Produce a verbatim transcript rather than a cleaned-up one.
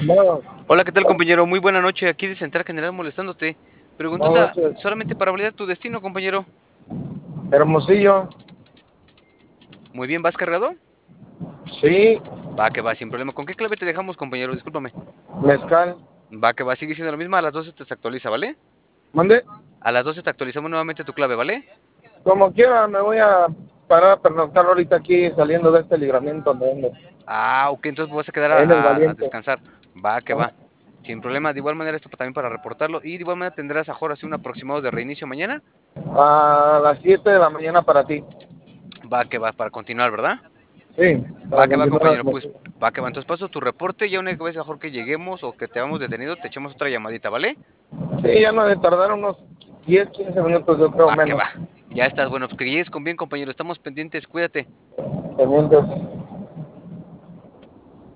No, Hola, ¿qué tal, compañero? Muy buena noche. Aquí de Central General molestándote. buenas Preguntota noches. solamente para validar tu destino, compañero. Hermosillo, Muy bien, ¿vas cargado? sí, Va, que va, sin problema. ¿Con qué clave te dejamos, compañero? Discúlpame. mezcal. Va, que va, sigue siendo lo mismo. A las doce te se actualiza, ¿vale? Mande, A las doce te actualizamos nuevamente tu clave, ¿vale? como quiera, me voy a parar a pernoctar ahorita aquí saliendo de este libramiento donde ando, Ah, ok, entonces me vas a quedar a, ahí en el a- a Valiente. descansar. Va, que Ajá. va. Sin problema. De igual manera, esto también para reportarlo. Y de igual manera tendrás ahora sí un aproximado de reinicio mañana. A las siete de la mañana para ti. Va, que va, para continuar, ¿verdad? Sí, Va para que va, continuar compañero, pues Hermosillo. va que va. Entonces paso tu reporte. Ya una vez mejor que lleguemos o que te hayamos detenido, te echamos otra llamadita, ¿vale? Sí, ya no ha de tardar unos diez, quince minutos, yo creo Va que menos. va. Ya estás, bueno, pues que llegues con bien, compañero. Estamos pendientes, cuídate. Pendientes.